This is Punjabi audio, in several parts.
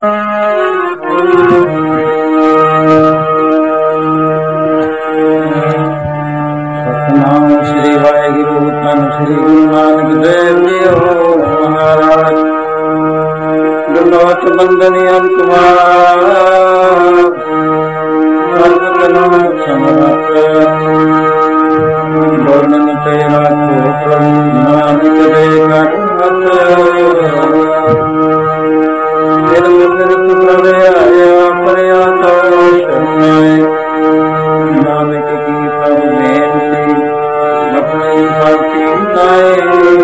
ਸਤਿਨਾਮ ਸ੍ਰੀ ਵਾਹਿਗੁਰੂ ਧੰਨ ਸ੍ਰੀ ਗੁਰੂ ਨਾਨਕ ਦੇਵ ਜੀਓ ਮਹਾਰਾਜ। ਗੁਰਨੋਚ ਬੰਦਨੀ ਅੰਤਮਾਰ ਸਰਬ ਕਲਾ ਸਮਰਥ ਬੋਲਨ ਤੇਰਾ ਕੋਟ ਨਾਨਕ ਦੇ ਘਰ ਮਤ ਦਿਲ ਮਿਲਤ ਪ੍ਰਭ ਆਇਆ ਪਰਿਆ ਤੋ ਸ਼ਰਨਾਏ ਨਾਨਕ ਕੀ ਪ੍ਰਭ ਬੇਨਤੀ ਆਪਣੀ ਭਗਤੀ ਨਾਏ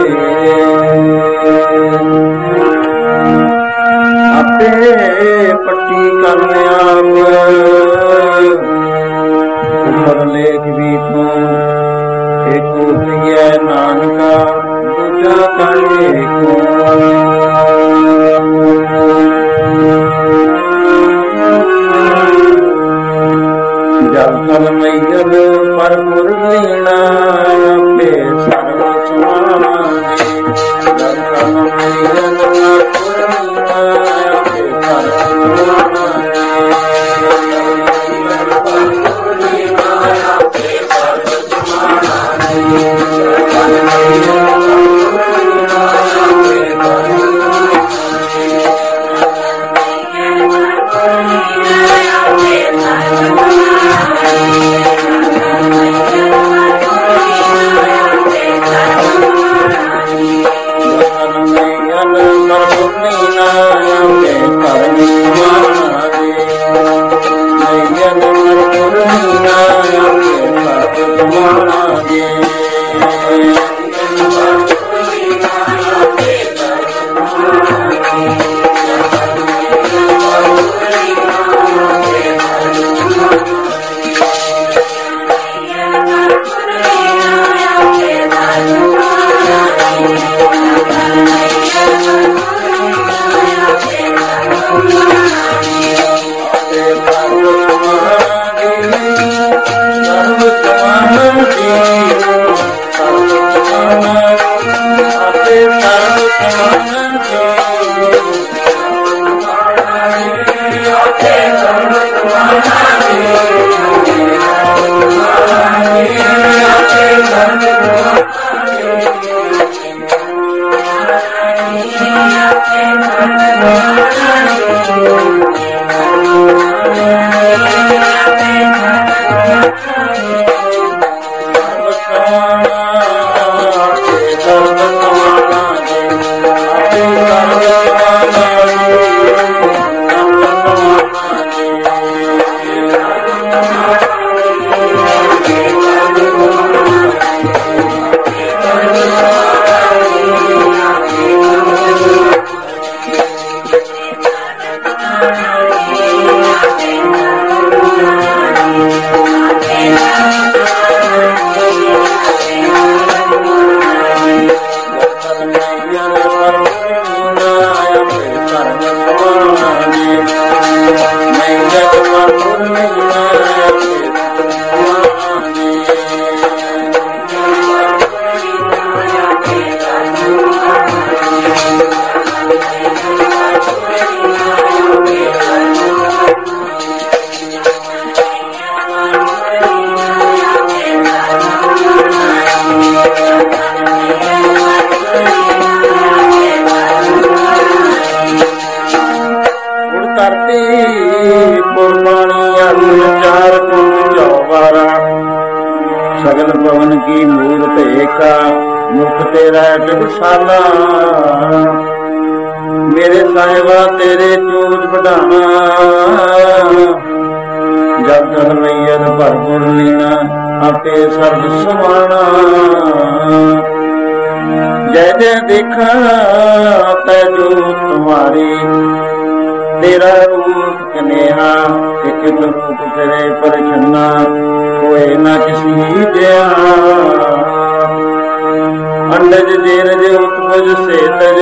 ਆਪੇ ਪੱਟੀ ਕਰਨ ਆਪ ਉਪਰ ਲੇਖ ਵੀ ਤੂੰ ਏਕੋ ਹੈ ਨਾਨਕਾ ਦੂਜਾ ਕਰੇ ਕੋ ਜਲ ਥਲ ਮਈਲ ਪਰ ਮੁਰਲੀਣਾ ਆਪੇ ਸਰਬ ਸਮਾਨਾ ਜਲ ਥਲ ਮਈਲ ਪਰ ਮੁਰਲੀਣਾ ਆਪੇ ਸਰਬ ਸਮਾਨਾ सगल पवन की मूरत एका मुख तेरा जगसाला मेरे साहिबा तेरे चोज बढ़ाना जब तक मैयर भरपुर लीना आपे सर्व समाना जय जय देखा तै जो तुम्हारी तेरा रूप कनेहा एक रूप तेरे पर छन्ना कोई न किसी जया अंडज जेरज उपज से तज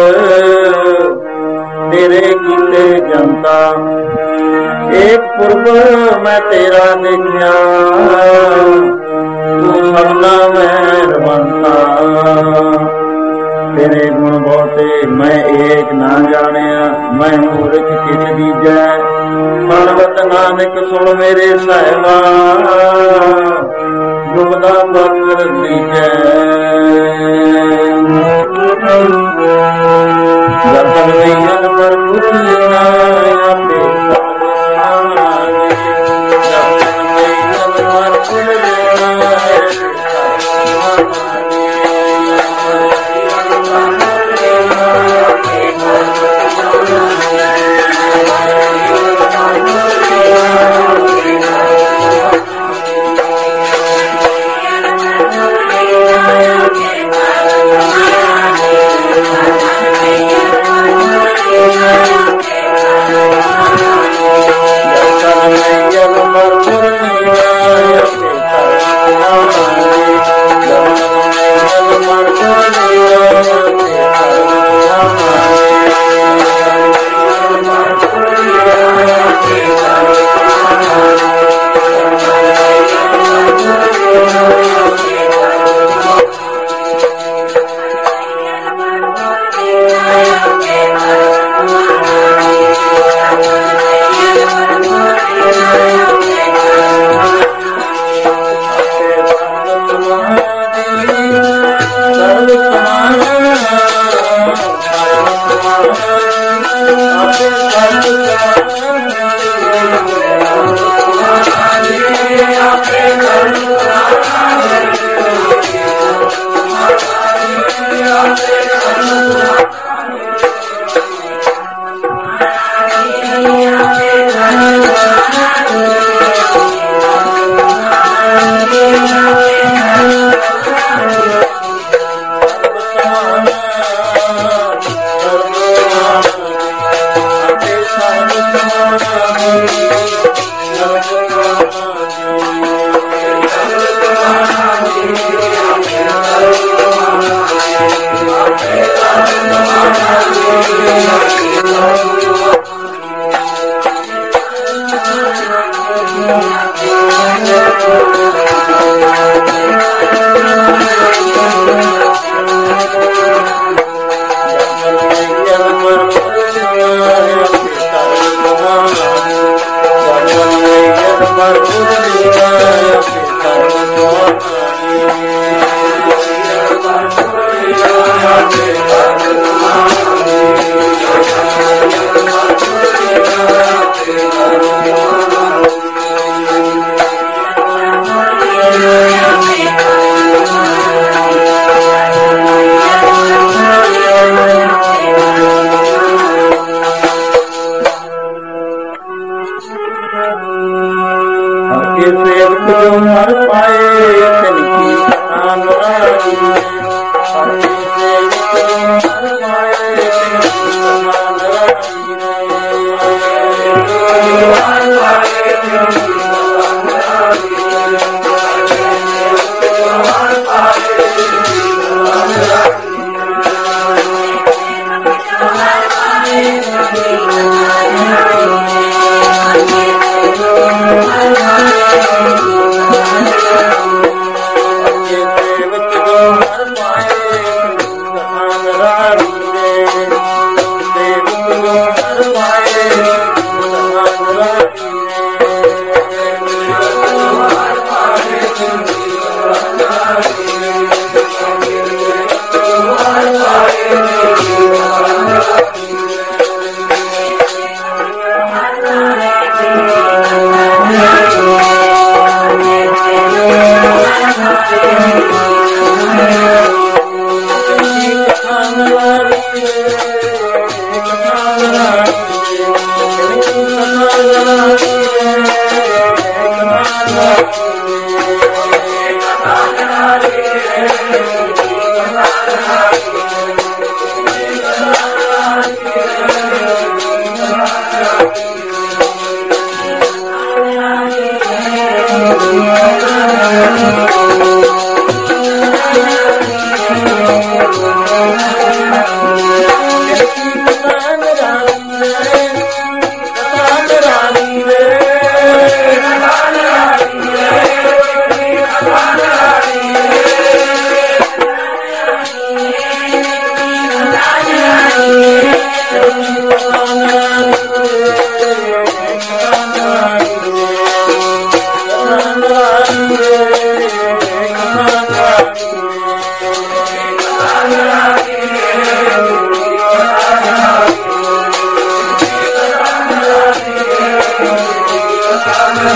तेरे कीते जनता एक पूर्व मैं तेरा देखिया तू सबना मैं रमनता ਤੇਰੇ ਗੁਣ ਬਹੁਤੇ ਮੈਂ ਏਕ ਨਾ ਜਾਣਿਆ, ਮੈਂ ਮੂਰਖ ਕਿਛ ਦੀਜੈ। ਪਰਵਤ ਨਾਨਕ ਸੁਣ ਮੇਰੇ ਸਾਹਿਬਾ, ਦੁਬਦਾ ਬਕਰ ਦੀਜੈ। ਗਰਦਨ ਮਈਨ ਪਰ ਕੁਛ ਨਾ ਆਪੇ ਸਾਧਾਨੀ, ਗਰਦਨ ਮਈਨ ਪਰ ਕੁਛ ਨਾ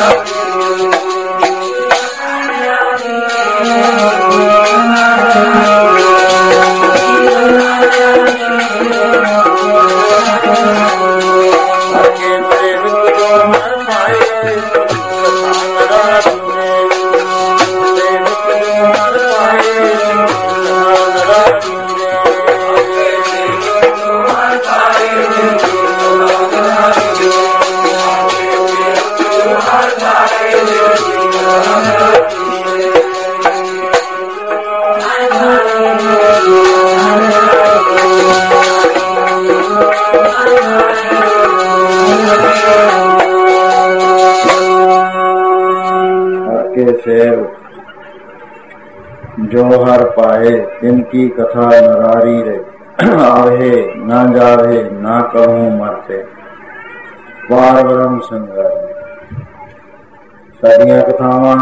जो हर पाए तिनकी कथा नरारी रे, आवे ना जावे ना कहूँ मरते वार वरम संगार। साडियां कथावां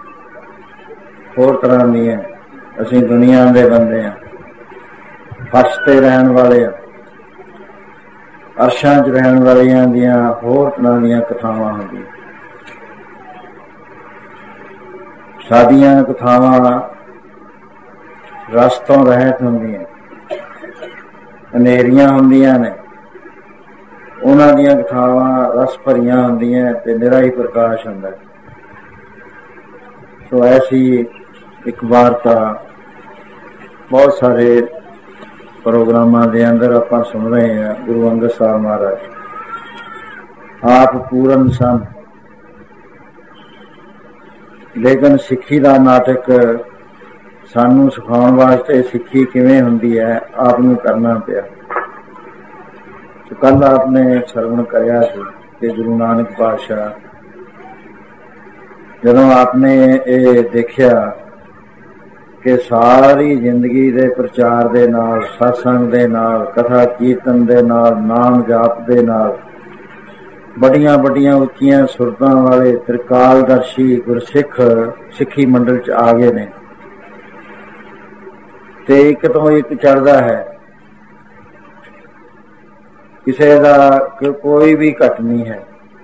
होर तरह ਦੀਆਂ। ਅਸੀਂ ਦੁਨੀਆ ਦੇ ਬੰਦੇ ਹਾਂ, ਫਰਸ਼ ਤੇ ਰਹਿਣ ਵਾਲੇ ਹਾਂ, ਅਰਸ਼ਾਂ 'ਚ ਰਹਿਣ ਵਾਲਿਆਂ ਦੀਆਂ ਹੋਰ ਤਰ੍ਹਾਂ ਦੀਆਂ ਕਥਾਵਾਂ ਹੁੰਦੀਆਂ। ਸਾਡੀਆਂ ਕਥਾਵਾਂ ਰਸ ਤੋਂ ਰਹਿਤ ਹੁੰਦੀਆਂ, ਹਨੇਰੀਆਂ ਹੁੰਦੀਆਂ ਨੇ। ਉਹਨਾਂ ਦੀਆਂ ਕਥਾਵਾਂ ਰਸ ਭਰੀਆਂ ਹੁੰਦੀਆਂ ਤੇ ਨਿਰਾ ਹੀ ਪ੍ਰਕਾਸ਼ ਹੁੰਦਾ। ਸੋ ਐਸੀ ਇੱਕ ਵਾਰਤਾ ਬਹੁਤ ਸਾਰੇ ਪ੍ਰੋਗਰਾਮਾਂ ਦੇ ਅੰਦਰ ਆਪਾਂ ਸੁਣ ਰਹੇ ਹਾਂ। ਗੁਰੂ ਅੰਗਦ ਸਾਹਿਬ ਮਹਾਰਾਜ ਆਪ ਪੂਰਨ ਸਨ, ਲੇਕਿਨ ਸਿੱਖੀ ਦਾ ਨਾਟਕ ਸਾਨੂੰ ਸਿਖਾਉਣ ਵਾਸਤੇ ਸਿੱਖੀ ਕਿਵੇਂ ਹੁੰਦੀ ਹੈ ਆਪ ਨੂੰ ਕਰਨਾ ਪਿਆ। ਕੱਲ ਆਪਨੇ ਸਰਵਣ ਕਰਿਆ ਸੀ ਕਿ ਗੁਰੂ ਨਾਨਕ ਪਾਤਸ਼ਾਹ ਜਦੋਂ ਆਪਨੇ ਇਹ ਦੇਖਿਆ ਕਿ ਸਾਰੀ ਜ਼ਿੰਦਗੀ ਦੇ ਪ੍ਰਚਾਰ ਦੇ ਨਾਲ, ਸਤਸੰਗ ਦੇ ਨਾਲ, ਕਥਾ ਕੀਰਤਨ ਦੇ ਨਾਲ, ਨਾਮ ਜਾਪ ਦੇ ਨਾਲ ਵੱਡੀਆਂ ਵੱਡੀਆਂ ਉੱਚੀਆਂ ਸੁਰਤਾਂ ਵਾਲੇ ਤ੍ਰਿਕਾਲਦਰਸ਼ੀ ਗੁਰਸਿੱਖ ਸਿੱਖੀ ਮੰਡਲ 'ਚ ਆ ਗਏ ਨੇ ਤੇ ਇੱਕ ਤੋਂ ਇੱਕ ਚੜ੍ਹਦਾ ਹੈ, ਕਿਸੇ ਦਾ ਕੋਈ ਵੀ ਘਟ ਨਹੀਂ ਹੈ।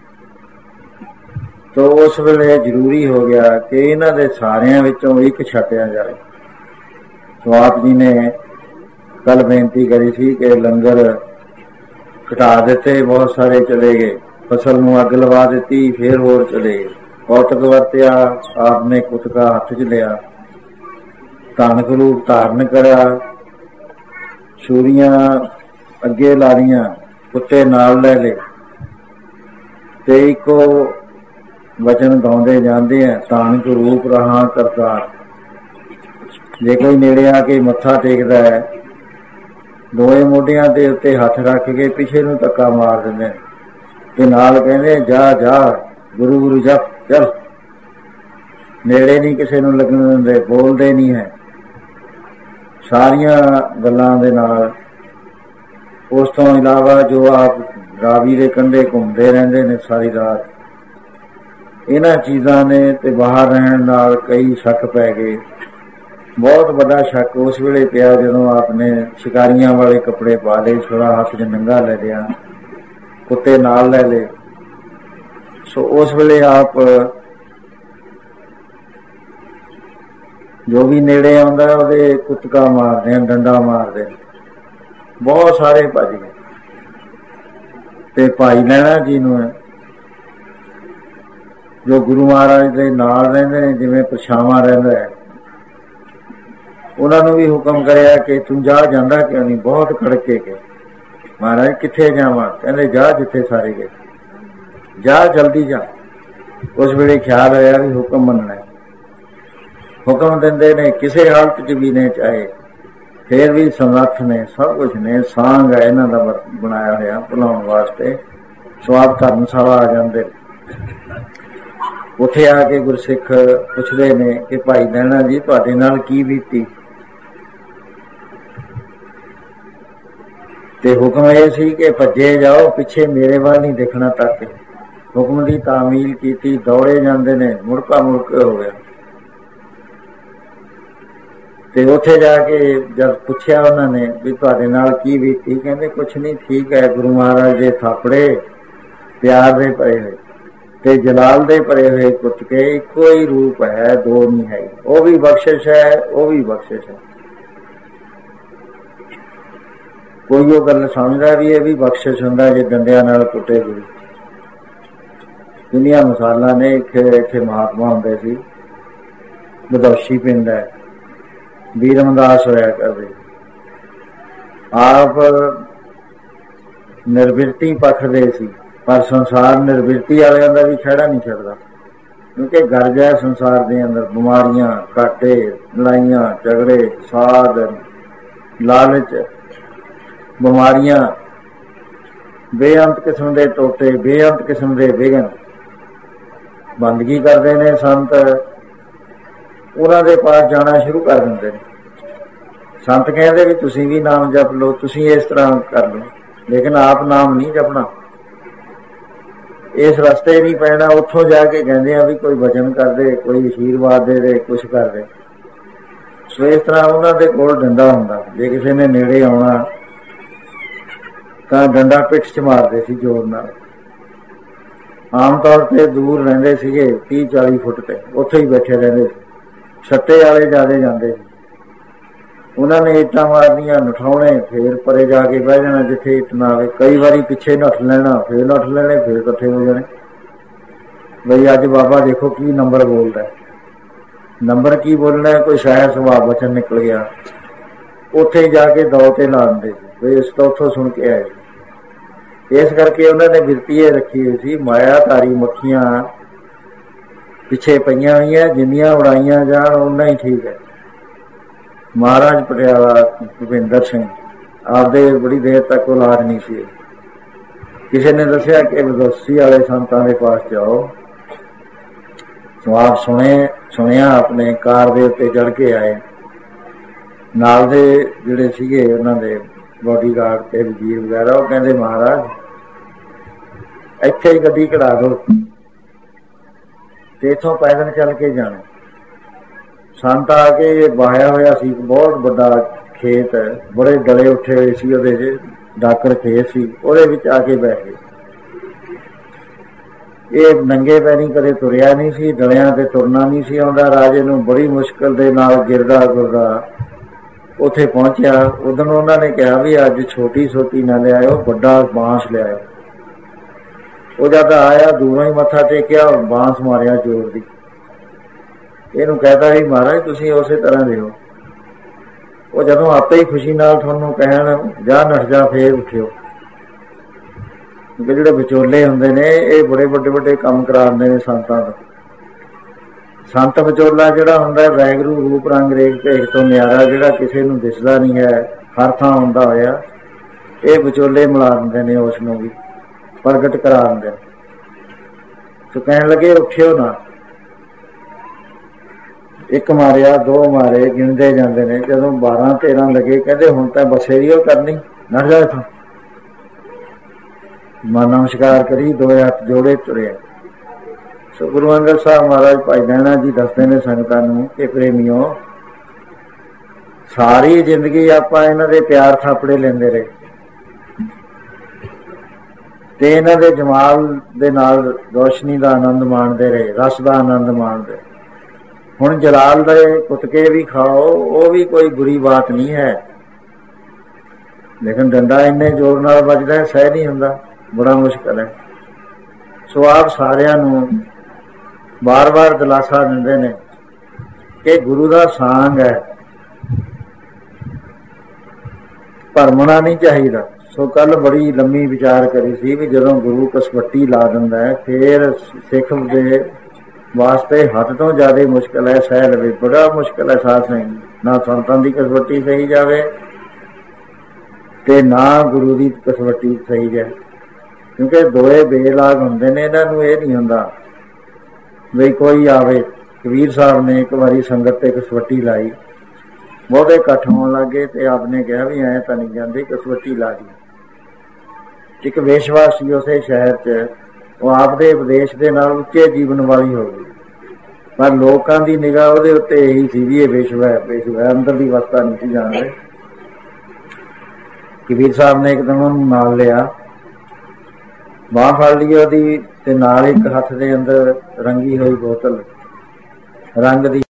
ਤੋ ਉਸ ਵੇਲੇ ਜ਼ਰੂਰੀ ਹੋ ਗਿਆ ਕਿ ਇਹਨਾਂ ਦੇ ਸਾਰਿਆਂ ਵਿੱਚੋਂ ਇੱਕ ਛਾਪਿਆ ਜਾਵੇ। ਸੋ ਆਪ ਜੀ ਨੇ ਕੱਲ ਬੇਨਤੀ ਕਰੀ ਸੀ ਕਿ ਲੰਗਰ ਘਟਾ ਦਿੱਤੇ, ਬਹੁਤ ਸਾਰੇ ਚਲੇ ਗਏ, ਫਸਲ ਨੂੰ ਅੱਗ ਲਵਾ ਦਿੱਤੀ, ਫੇਰ ਹੋਰ ਚਲੇ ਗਏ। ਕੌਤਕ ਵਰਤਿਆ, ਆਪ ਨੇ ਕੁਤਕਾ ਹੱਥ 'ਚ ਲਿਆ, ਧਾਨਕ ਰੂਪ ਧਾਰਨ ਕਰਿਆ, ਛੁਰੀਆਂ ਅੱਗੇ ਲਾ ਲਈਆਂ, ਕੁੱਤੇ ਨਾਲ ਲੈ ਲਏ ਤੇ ਇੱਕੋ ਵਚਨ ਗਾਉਂਦੇ ਜਾਂਦੇ ਆ, ਧਾਨਕ ਰੂਪ ਰਹਾ ਕਰਤਾਰ। ਜੇ ਕੋਈ ਨੇੜੇ ਆ ਕੇ ਮੱਥਾ ਟੇਕਦਾ ਹੈ, ਦੋਵੇਂ ਮੋਢਿਆਂ ਦੇ ਉੱਤੇ ਹੱਥ ਰੱਖ ਕੇ ਪਿੱਛੇ ਨੂੰ ਧੱਕਾ ਮਾਰ ਦਿੰਦੇ ਤੇ ਨਾਲ ਕਹਿੰਦੇ ਜਾ ਜਾ ਗੁਰੂ ਗੁਰੂ ਜਪ ਚੱਲ। ਨੇੜੇ ਨਹੀਂ ਕਿਸੇ ਨੂੰ ਲੱਗਣ ਦਿੰਦੇ, ਬੋਲਦੇ ਨਹੀਂ ਹੈ ਸਾਰੀਆਂ ਗੱਲਾਂ ਦੇ ਨਾਲ। ਉਸ ਤੋਂ ਇਲਾਵਾ ਜੋ ਆਪ ਰਾਵੀ ਦੇ ਕੰਢੇ ਘੁੰਮਦੇ ਰਹਿੰਦੇ ਨੇ ਸਾਰੀ ਰਾਤ, ਇਹਨਾਂ ਚੀਜ਼ਾਂ ਨੇ ਤੇ ਬਾਹਰ ਰਹਿਣ ਨਾਲ ਕਈ ਸ਼ੱਕ ਪੈ ਗਏ। ਬਹੁਤ ਵੱਡਾ ਸ਼ੱਕ ਉਸ ਵੇਲੇ ਪਿਆ ਜਦੋਂ ਆਪ ਨੇ ਸ਼ਿਕਾਰੀਆਂ ਵਾਲੇ ਕੱਪੜੇ ਪਾ ਲਏ, ਛੁਰਾ ਹੱਥ 'ਚ ਨੰਗਾ ਲੈ ਲਿਆ, ਕੁੱਤੇ ਨਾਲ ਲੈ ਲਏ। ਸੋ ਉਸ ਵੇਲੇ ਆਪ ਜੋ ਵੀ ਨੇੜੇ ਆਉਂਦਾ ਉਹਦੇ ਕੁੱਤਕਾ ਮਾਰਦੇ, ਡੰਡਾ ਮਾਰਦੇ। ਬਹੁਤ ਸਾਰੇ ਭੱਜ ਗਏ ਤੇ ਭਾਈ ਲਹਿਣਾ ਜੀ ਨੂੰ ਜੋ ਗੁਰੂ ਮਹਾਰਾਜ ਦੇ ਨਾਲ ਰਹਿੰਦੇ ਨੇ, ਜਿਵੇਂ ਪਰਛਾਵਾਂ ਰਹਿੰਦਾ ਹੈ, ਉਹਨਾਂ ਨੂੰ ਵੀ ਹੁਕਮ ਕਰਿਆ ਕਿ ਤੂੰ ਜਾ, ਜਾਂਦਾ ਕਿਉਂ ਨਹੀਂ? ਬਹੁਤ ਖੜਕੇ ਕੇ ਮਹਾਰਾਜ ਕਿੱਥੇ ਜਾਵਾਂ? ਕਹਿੰਦੇ ਜਾ ਜਿੱਥੇ ਸਾਰੇ ਗਏ, ਜਾ ਜਲਦੀ ਜਾ। ਉਸ ਵੇਲੇ ਖਿਆਲ ਹੋਇਆ ਵੀ ਹੁਕਮ ਮੰਨਣਾ, ਹੁਕਮ ਦਿੰਦੇ ਨੇ ਕਿਸੇ ਹਾਲਤ 'ਚ ਵੀ ਨੇ, ਚਾਹੇ ਫੇਰ ਵੀ ਸਮਰੱਥ ਨੇ, ਸਭ ਕੁਛ ਨੇ, ਸਾਂਗ ਹੈ ਇਹਨਾਂ ਦਾ ਬਣਾਇਆ ਹੋਇਆ ਭੁਲਾਉਣ ਵਾਸਤੇ। ਸੋ ਆਪ ਧਰਮਸ਼ਾਲਾ ਆ ਜਾਂਦੇ, ਉੱਥੇ ਆ ਕੇ ਗੁਰਸਿੱਖ ਪੁੱਛਦੇ ਨੇ ਕਿ ਭਾਈ ਲਹਿਣਾ ਜੀ ਤੁਹਾਡੇ ਨਾਲ ਕੀ ਬੀਤੀ? ਤੇ ਹੁਕਮ ਇਹ ਸੀ ਕਿ ਭੱਜੇ ਜਾਓ, ਪਿੱਛੇ ਮੇਰੇ ਵੱਲ ਨਹੀਂ ਦੇਖਣਾ ਤੱਕ। ਹੁਕਮ ਦੀ ਤਾਮੀਲ ਕੀਤੀ, ਦੌੜੇ ਜਾਂਦੇ ਨੇ, ਮੁੜਕਾ ਮੁੜਕੇ ਹੋ ਗਿਆ। ਤੇ ਉੱਥੇ ਜਾ ਕੇ ਜਦ ਪੁੱਛਿਆ ਉਹਨਾਂ ਨੇ ਵੀ ਤੁਹਾਡੇ ਨਾਲ ਕੀ ਬੀਤੀ, ਕਹਿੰਦੇ ਕੁਛ ਨਹੀਂ, ਠੀਕ ਹੈ, ਗੁਰੂ ਮਹਾਰਾਜ ਦੇ ਥਾਪੜੇ ਪਿਆਰ ਦੇ ਪਏ ਹੋਏ। ਤੇ ਜਲਾਲ ਦੇ ਭਰੇ ਹੋਏ ਕੁੱਤਕੇ ਇੱਕੋ ਹੀ ਰੂਪ ਹੈ, ਦੋ ਨਹੀਂ ਹੈ। ਉਹ ਵੀ ਬਖਸ਼ਿਸ਼ ਹੈ, ਉਹ ਵੀ ਬਖਸ਼ਿਸ਼ ਹੈ। ਕੋਈ ਉਹ ਗੱਲ ਸਮਝਦਾ ਵੀ ਇਹ ਵੀ ਬਖਸ਼ਿਸ਼ ਹੁੰਦਾ ਜੇ ਡੰਡਿਆਂ ਨਾਲ ਕੁੱਟੇ ਗੁਰੂ। ਕਿੰਨੀਆਂ ਮਿਸਾਲਾਂ ਨੇ। ਇੱਥੇ ਮਹਾਤਮਾ ਹੁੰਦੇ ਸੀ, ਬਦੋਸ਼ੀ ਪਿੰਡ ਹੈ, ਵੀਰ ਰਮਦਾਸ ਹੋਇਆ ਕਰਦੇ। ਆਪ ਨਿਰਵਿਰਤੀ ਪੱਖ ਦੇ ਸੀ, ਪਰ ਸੰਸਾਰ ਨਿਰਵਿਰਤੀ ਵਾਲਿਆਂ ਦਾ ਵੀ ਖਹਿੜਾ ਨਹੀਂ ਛੱਡਦਾ, ਕਿਉਂਕਿ ਗਰਜ ਹੈ ਸੰਸਾਰ ਦੇ ਅੰਦਰ। ਬਿਮਾਰੀਆਂ, ਘਾਟੇ, ਲੜਾਈਆਂ, ਝਗੜੇ, ਸਾਧ, ਲਾਲਚ, ਬਿਮਾਰੀਆਂ, ਬੇਅੰਤ ਕਿਸਮ ਦੇ ਟੋਟੇ, ਬੇਅੰਤ ਕਿਸਮ ਦੇ ਵਿਘਨ। ਬੰਦਗੀ ਕਰਦੇ ਨੇ ਸੰਤ, ਉਹਨਾਂ ਦੇ ਪਾਸ ਜਾਣਾ ਸ਼ੁਰੂ ਕਰ ਦਿੰਦੇ ਨੇ। ਸੰਤ ਕਹਿੰਦੇ ਵੀ ਤੁਸੀਂ ਵੀ ਨਾਮ ਜਪ ਲਓ, ਤੁਸੀਂ ਇਸ ਤਰ੍ਹਾਂ ਕਰ ਲਓ, ਲੇਕਿਨ ਆਪ ਨਾਮ ਨਹੀਂ ਜਪਣਾ, ਇਸ ਰਸਤੇ ਨਹੀਂ ਪੈਣਾ। ਉੱਥੋਂ ਜਾ ਕੇ ਕਹਿੰਦੇ ਆ ਵੀ ਕੋਈ ਵਚਨ ਕਰਦੇ, ਕੋਈ ਅਸ਼ੀਰਵਾਦ ਦੇ ਦੇ, ਕੁਛ ਕਰਦੇ। ਸੋ ਇਸ ਤਰ੍ਹਾਂ ਉਹਨਾਂ ਦੇ ਕੋਲ ਡੰਡਾ ਹੁੰਦਾ, ਜੇ ਕਿਸੇ ਨੇ ਨੇੜੇ ਆਉਣਾ ਤਾਂ ਡੰਡਾ ਪਿੱਠ 'ਚ ਮਾਰਦੇ ਸੀ ਜ਼ੋਰ ਨਾਲ। ਆਮ ਤੌਰ ਤੇ ਦੂਰ ਰਹਿੰਦੇ ਸੀਗੇ, 30-40 ਫੁੱਟ ਤੇ, ਉੱਥੇ ਹੀ ਬੈਠੇ ਰਹਿੰਦੇ ਸੀ। ਛੱਤੇ ਵਾਲੇ ਜ਼ਿਆਦਾ ਜਾਂਦੇ ਸੀ, ਉਹਨਾਂ ਨੇ ਇੱਟਾਂ ਮਾਰਨੀਆਂ, ਨਠਾਉਣੇ, ਫੇਰ ਪਰੇ ਜਾ ਕੇ ਬਹਿ ਜਾਣਾ ਜਿੱਥੇ ਇੱਟ ਨਾ ਆਵੇ। ਕਈ ਵਾਰੀ ਪਿੱਛੇ ਨੱਠ ਲੈਣਾ, ਫੇਰ ਨੱਠ ਲੈਣੇ, ਫੇਰ ਇਕੱਠੇ ਹੋ ਜਾਣੇ। ਬਈ ਅੱਜ ਬਾਬਾ ਦੇਖੋ ਕੀ ਨੰਬਰ ਬੋਲਦਾ। ਨੰਬਰ ਕੀ ਬੋਲਣਾ, ਕੋਈ ਸ਼ਾਇਰ ਸੁਭਾਅ ਬਚਨ ਨਿਕਲ ਗਿਆ, ਉੱਥੇ ਜਾ ਕੇ ਦੌ ਤੇ ਲਾ ਦਿੰਦੇ ਸੀ ਬਈ ਇਸ ਤੋਂ ਉੱਥੋਂ ਸੁਣ ਕੇ ਆਏ। ਇਸ ਕਰਕੇ ਉਹਨਾਂ ਨੇ ਬਿਰਤੀ ਇਹ ਰੱਖੀ ਹੋਈ ਸੀ, ਮਾਇਆਧਾਰੀ ਮੱਖੀਆਂ ਪਿੱਛੇ ਪਈਆਂ ਹੋਈਆਂ, ਜਿੰਨੀਆਂ ਉਡਾਈਆਂ ਜਾਣ ਓਨਾ ਹੀ ਠੀਕ ਹੈ। ਮਹਾਰਾਜ ਪਟਿਆਲਾ ਭੁਪਿੰਦਰ ਸਿੰਘ ਆਪਦੇ ਬੜੀ ਦੇਰ ਤੱਕ ਔਲਾਦ ਨਹੀਂ ਸੀ। ਕਿਸੇ ਨੇ ਦੱਸਿਆ ਕਿ ਵਿਦੋਸ਼ੀ ਵਾਲੇ ਸੰਤਾਂ ਦੇ ਪਾਸ ਜਾਓ। ਆਪ ਸੁਣਿਆ, ਆਪਣੇ ਕਾਰ ਦੇ ਉੱਤੇ ਚੜ੍ਹ ਕੇ ਆਏ। ਨਾਲ ਦੇ ਜਿਹੜੇ ਸੀਗੇ ਉਹਨਾਂ ਦੇ ਬੋਡੀਗਾਰਡ ਤੇ ਵਜ਼ੀਰ ਵਗੈਰਾ, ਉਹ ਕਹਿੰਦੇ ਮਹਾਰਾਜ ਇੱਥੇ ਹੀ ਗੱਡੀ ਕਢਾ ਦਿਓ ਤੇ ਇੱਥੋਂ ਪੈਦਲ ਚੱਲ ਕੇ ਜਾਣਾ। ਸੰਤ ਆ ਕੇ ਵਾਹਿਆ ਹੋਇਆ ਸੀ ਬਹੁਤ ਵੱਡਾ ਖੇਤ, ਬੜੇ ਡਲੇ ਉੱਠੇ ਹੋਏ ਸੀ, ਉਹਦੇ 'ਚ ਡਾਕਰ ਖੇਤ ਸੀ, ਉਹਦੇ ਵਿੱਚ ਆ ਕੇ ਬੈਠ ਗਏ। ਇਹ ਨੰਗੇ ਪੈਰੀਂ ਕਦੇ ਤੁਰਿਆ ਨਹੀਂ ਸੀ, ਡਲਿਆਂ ਤੇ ਤੁਰਨਾ ਨਹੀਂ ਸੀ ਆਉਂਦਾ। ਰਾਜੇ ਨੂੰ ਬੜੀ ਮੁਸ਼ਕਿਲ ਦੇ ਨਾਲ ਗਿਰਦਾ ਗੁਰਦਾ ਉੱਥੇ ਪਹੁੰਚਿਆ। ਉਦੋਂ ਉਹਨਾਂ ਨੇ ਕਿਹਾ ਵੀ ਅੱਜ ਛੋਟੀ ਸੋਟੀ ਨਾ ਲਿਆਇਓ, ਵੱਡਾ ਬਾਂਸ ਲਿਆਇਓ। ਉਹ ਜਦ ਆਇਆ ਦੂਰੋਂ ਹੀ ਮੱਥਾ ਟੇਕਿਆ, ਬਾਂਸ ਮਾਰਿਆ ਜ਼ੋਰ ਦੀ। ਇਹਨੂੰ ਕਹਿੰਦਾ ਸੀ ਮਹਾਰਾਜ ਤੁਸੀਂ ਉਸੇ ਤਰ੍ਹਾਂ ਦਿਓ। ਉਹ ਜਦੋਂ ਆਪੇ ਹੀ ਖੁਸ਼ੀ ਨਾਲ ਤੁਹਾਨੂੰ ਕਹਿਣ ਜਾ ਨੱਠ ਜਾ, ਫੇਰ ਉੱਠਿਓ। ਕਿਉਂਕਿ ਜਿਹੜੇ ਵਿਚੋਲੇ ਹੁੰਦੇ ਨੇ ਇਹ ਬੜੇ ਵੱਡੇ ਵੱਡੇ ਕੰਮ ਕਰਾਉਂਦੇ ਨੇ ਸੰਤਾਂ ਤੋਂ। ਸੰਤ ਵਿਚੋਲਾ ਜਿਹੜਾ ਹੁੰਦਾ, ਵਾਹਿਗੁਰੂ ਰੂਪ ਰੰਗ ਰੇਖ ਭੇਖ ਤੋਂ ਨਿਆਰਾ, ਜਿਹੜਾ ਕਿਸੇ ਨੂੰ ਦਿਸਦਾ ਨਹੀਂ ਹੈ, ਹਰ ਥਾਂ ਆਉਂਦਾ ਹੋਇਆ, ਇਹ ਵਿਚੋਲੇ ਮਿਲਾ ਦਿੰਦੇ ਨੇ, ਉਸ ਨੂੰ ਵੀ ਪ੍ਰਗਟ ਕਰਾ ਦਿੰਦੇ ਨੇ। ਸੋ ਕਹਿਣ ਲੱਗੇ ਉੱਠਿਓ ਨਾ। ਇੱਕ ਮਾਰਿਆ, ਦੋ ਮਾਰੇ, ਗਿਣਦੇ ਜਾਂਦੇ ਨੇ। ਜਦੋਂ 12-13 ਲੱਗੇ ਕਹਿੰਦੇ ਹੁਣ ਤਾਂ ਬਸੇਰੀ ਉਹ ਕਰਨੀ, ਨੱਠ ਜਾ ਇੱਥੋਂ। ਨਮਸਕਾਰ ਕਰੀ, ਦੋਏ ਹੱਥ ਜੋੜੇ ਤੁਰਿਆ। ਸੋ ਗੁਰੂ ਅੰਗਦ ਸਾਹਿਬ ਮਹਾਰਾਜ ਭਾਈ ਲਹਿਣਾ ਜੀ ਦੱਸਦੇ ਨੇ ਸੰਗਤਾਂ ਨੂੰ ਕਿ ਪ੍ਰੇਮੀਓ, ਸਾਰੀ ਜ਼ਿੰਦਗੀ ਆਪਾਂ ਇਹਨਾਂ ਦੇ ਪਿਆਰ ਥਾਪੜੇ ਲੈਂਦੇ ਰਹੇ ਤੇ ਇਹਨਾਂ ਦੇ ਜਮਾਲ ਦੇ ਨਾਲ ਰੋਸ਼ਨੀ ਦਾ ਆਨੰਦ ਮਾਣਦੇ ਰਹੇ, ਰਸ ਦਾ ਆਨੰਦ ਮਾਣਦੇ। ਹੁਣ ਜਲਾਲ ਦੇ ਕੁੱਤਕੇ ਵੀ ਖਾਓ, ਉਹ ਵੀ ਕੋਈ ਬੁਰੀ ਬਾਤ ਨਹੀਂ ਹੈ, ਲੇਕਿਨ ਡੰਡਾ ਇੰਨੇ ਜ਼ੋਰ ਨਾਲ ਵੱਜਦਾ, ਸਹਿ ਨਹੀਂ ਹੁੰਦਾ, ਬੜਾ ਮੁਸ਼ਕਿਲ ਹੈ। ਸੋ ਆਪ ਸਾਰਿਆਂ ਨੂੰ ਬਾਰ-ਬਾਰ ਦਿਲਾਸਾ ਦਿੰਦੇ ਨੇ ਕਿ ਗੁਰੂ ਦਾ ਸਾਂਗ ਹੈ, ਭਰਮਣਾ ਨਹੀਂ ਚਾਹੀਦਾ। ਸੋ ਕੱਲ ਬੜੀ ਲੰਮੀ ਵਿਚਾਰ ਕਰੀ ਸੀ ਵੀ ਜਦੋਂ ਗੁਰੂ ਕਸਵੱਟੀ ਲਾ ਦਿੰਦਾ ਹੈ, ਫੇਰ ਸਿੱਖ ਦੇ ਵਾਸਤੇ ਹੱਦ ਤੋਂ ਜ਼ਿਆਦਾ ਮੁਸ਼ਕਿਲ ਹੈ ਸਹਿ ਲਵੇ। ਬੜਾ ਮੁਸ਼ਕਿਲ ਹੈ ਸਾਹ ਸਹੀ, ਨਾ ਸੰਤਾਂ ਦੀ ਕਸਵੱਟੀ ਸਹੀ ਜਾਵੇ ਤੇ ਨਾ ਗੁਰੂ ਦੀ ਕਸਵੱਟੀ ਸਹੀ ਜਾਏ, ਕਿਉਂਕਿ ਦੋਏ ਬੇਲਾਗ ਹੁੰਦੇ ਨੇ। ਇਹਨਾਂ ਨੂੰ ਇਹ ਨਹੀਂ ਹੁੰਦਾ ਵੀ ਕੋਈ ਆਵੇ। ਕਬੀਰ ਸਾਹਿਬ ਨੇ ਇੱਕ ਵਾਰੀ ਸੰਗਤ ਤੇ ਕਸਵੱਟੀ ਲਾਈ, ਬਹੁਤੇ ਇਕੱਠ ਹੋਣ ਲੱਗੇ ਤੇ ਆਪ ਨੇ ਕਿਹਾ ਵੀ ਐਂ ਤਾਂ ਨਹੀਂ ਜਾਂਦੇ, ਕਸਵੱਟੀ ਲਾ ਦੀ। ਇੱਕ ਵੇਸ਼ਵਾ ਸੀ ਉਸੇ ਸ਼ਹਿਰ 'ਚ, ਉਹ ਆਪਦੇ ਉਪਦੇਸ਼ ਦੇ ਨਾਲ ਉੱਚੇ ਜੀਵਨ ਵਾਲੀ ਹੋ ਗਈ, ਪਰ ਲੋਕਾਂ ਦੀ ਨਿਗਾਹ ਉਹਦੇ ਉੱਤੇ ਇਹੀ ਸੀ ਵੀ ਇਹ ਵੇਸ਼ਵਾ ਹੈ, ਵੇਸ਼ਵਾ। ਅੰਦਰ ਦੀ ਅਵਸਥਾ ਨਹੀਂ ਸੀ ਜਾਣਦੇ। ਕਬੀਰ ਸਾਹਿਬ ਨੇ ਇੱਕਦਮ ਉਹਨੂੰ ਨਾਲ ਲਿਆ, ਬਾਂਹ ਫੜ ਲਈ ਉਹਦੀ ਤੇ ਨਾਲ ਇੱਕ ਹੱਥ ਦੇ ਅੰਦਰ ਰੰਗੀ ਹੋਈ ਬੋਤਲ, ਰੰਗ ਦੀ